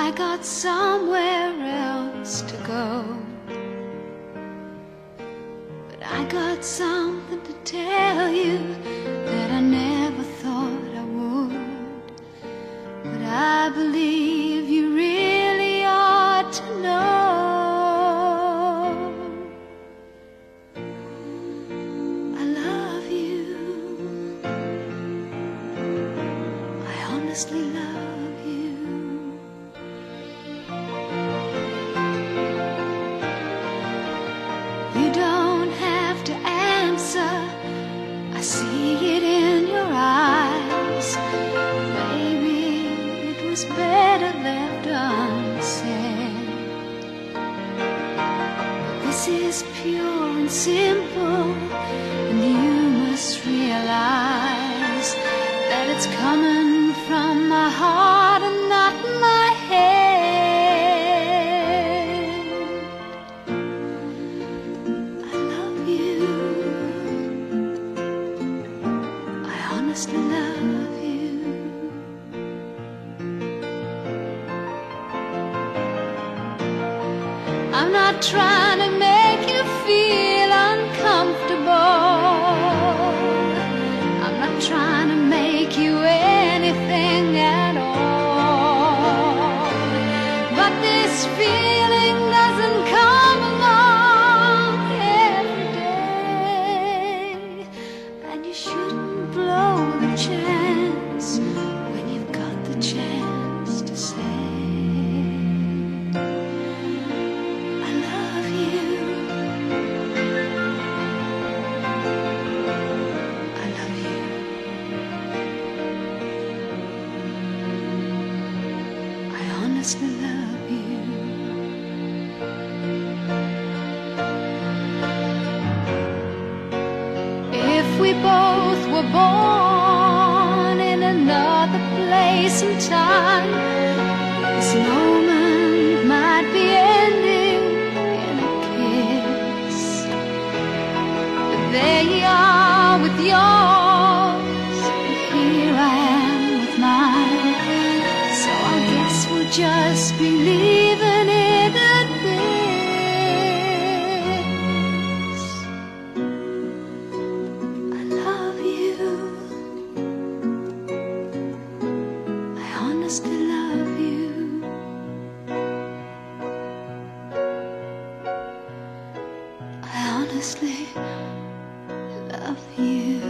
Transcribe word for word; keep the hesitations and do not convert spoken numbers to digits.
I got somewhere else to go, but I got something to tell you that I never thought I would. But I believe you really ought to know. I love you. I honestly love you. You don't have to answer, I see it in your eyes. Maybe it was better left unsaid. This is pure and simple, and you must realize that it's coming from my heart and not my head. I love you. I honestly love you. I'm not trying to make you feel uncomfortable. I'm not trying to make you anything at all. But this feeling doesn't come along every day, and you shouldn't blow the chance when you've got the chance to say I love you. I love you. I honestly love you. If we both were born in another place and time, this moment might be ending in a kiss. But there you are with yours, and here I am with mine. So I guess we'll just be leaving it at this. I love you. I honestly love you. I honestly love you.